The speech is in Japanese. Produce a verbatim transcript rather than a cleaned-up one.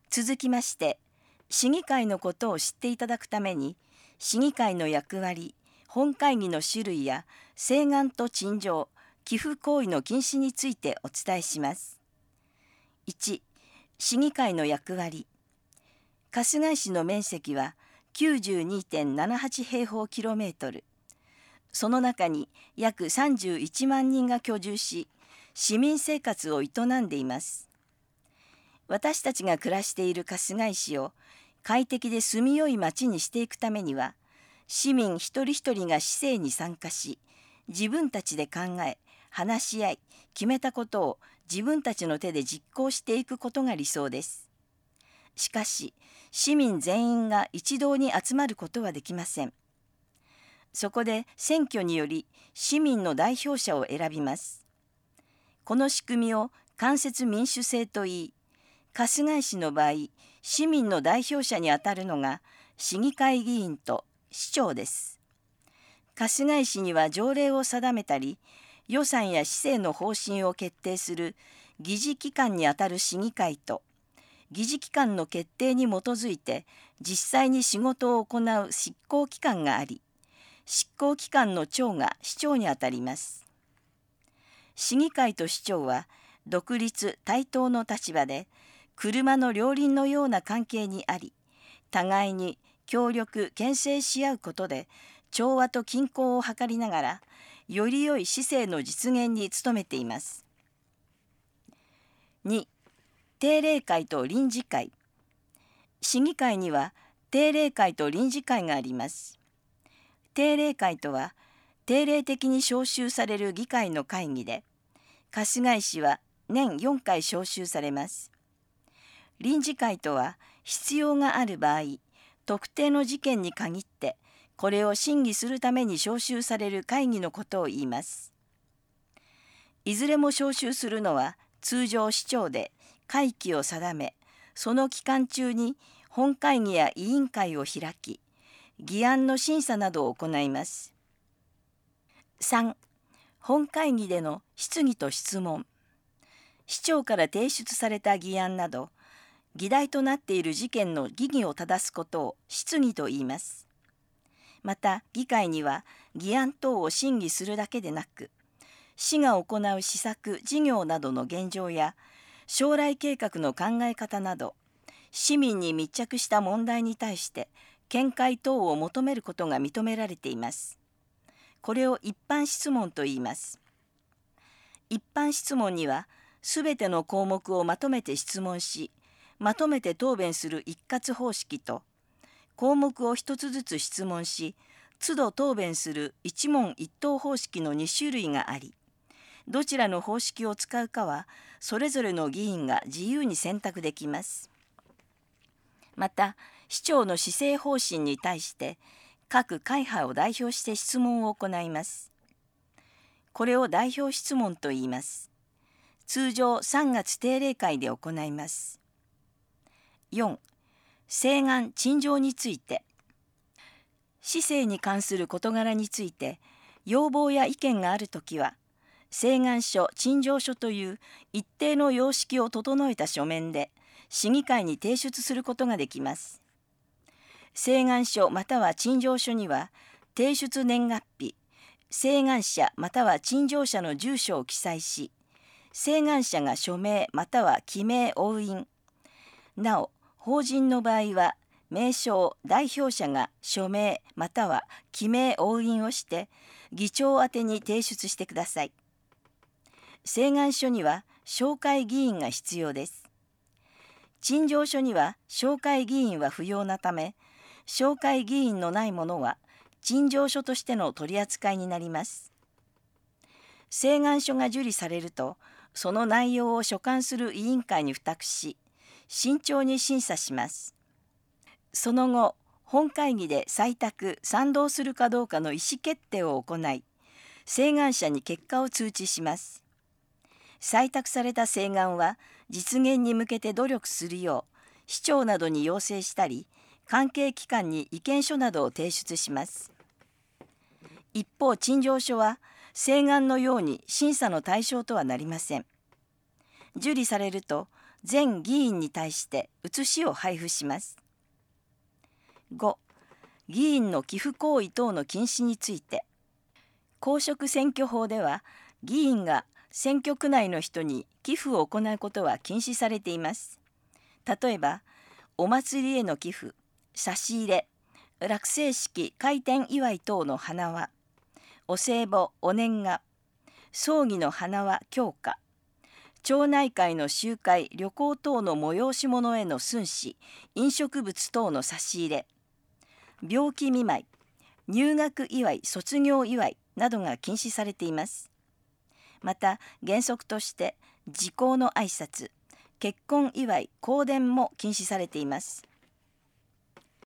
続きまして、市議会のことを知っていただくために、市議会の役割、本会議の種類や請願と陳情、寄付行為の禁止についてお伝えします。いち、市議会の役割。春日井市の面積は きゅうじゅうにてんななはち 平方キロメートル。その中に約さんじゅういちまんにんが居住し、市民生活を営んでいます。私たちが暮らしている春日井市を快適で住みよい町にしていくためには、市民一人一人が市政に参加し、自分たちで考え、話し合い、決めたことを自分たちの手で実行していくことが理想です。しかし、市民全員が一堂に集まることはできません。そこで選挙により市民の代表者を選びます。この仕組みを間接民主制といい、春日井市の場合、市民の代表者にあたるのが市議会議員と市長です。春日井市には条例を定めたり、予算や市政の方針を決定する議事機関にあたる市議会と、議事機関の決定に基づいて実際に仕事を行う執行機関があり、執行機関の長が市長にあたります。市議会と市長は独立対等の立場で、車の両輪のような関係にあり、互いに協力牽制し合うことで調和と均衡を図りながら、より良い市政の実現に努めています。に、定例会と臨時会。市議会には定例会と臨時会があります。定例会とは、定例的に招集される議会の会議で、春日井市は年よんかい招集されます。臨時会とは、必要がある場合、特定の事件に限って、これを審議するために招集される会議のことを言います。いずれも招集するのは、通常市長で会期を定め、その期間中に本会議や委員会を開き、議案の審査などを行います。さん、本会議での質疑と質問。市長から提出された議案など、議題となっている事件の疑義を正すことを質疑と言います。また、議会には議案等を審議するだけでなく、市が行う施策・事業などの現状や、将来計画の考え方など、市民に密着した問題に対して見解等を求めることが認められています。これを一般質問と言います。一般質問には、すべての項目をまとめて質問し、まとめて答弁する一括方式と、項目を一つずつ質問し、都度答弁する一問一答方式のに種類があり、どちらの方式を使うかは、それぞれの議員が自由に選択できます。また、市長の施政方針に対して、各会派を代表して質問を行います。これを代表質問と言います。通常さんがつ定例会で行います。よん、請願・陳情について。市政に関する事柄について、要望や意見があるときは、請願書・陳情書という一定の様式を整えた書面で、市議会に提出することができます。請願書または陳情書には、提出年月日、請願者または陳情者の住所を記載し、請願者が署名または記名押印。なお、法人の場合は、名称・代表者が署名または記名押印をして、議長宛てに提出してください。請願書には、紹介議員が必要です。陳情書には、紹介議員は不要なため、紹介議員のないものは、陳情書としての取り扱いになります。請願書が受理されると、その内容を所管する委員会に付託し、慎重に審査します。その後、本会議で採択・賛同するかどうかの意思決定を行い、請願者に結果を通知します。採択された請願は、実現に向けて努力するよう、市長などに要請したり、関係機関に意見書などを提出します。一方、陳情書は、請願のように審査の対象とはなりません。受理されると、 全議員に対して写しを配布します。ご、議員の寄付行為等の禁止について、公職選挙法では、議員が選挙区内の人に寄付を行うことは禁止されています。例えば、お祭りへの寄付、差し入れ、落成式開店祝い等の花輪、お歳暮、お年賀、葬儀の花輪供花、町内会の集会、旅行等の催し物への寸志、飲食物等の差し入れ、病気見舞い、入学祝い、卒業祝いなどが禁止されています。また、原則として時効の挨拶、結婚祝い、香典も禁止されています。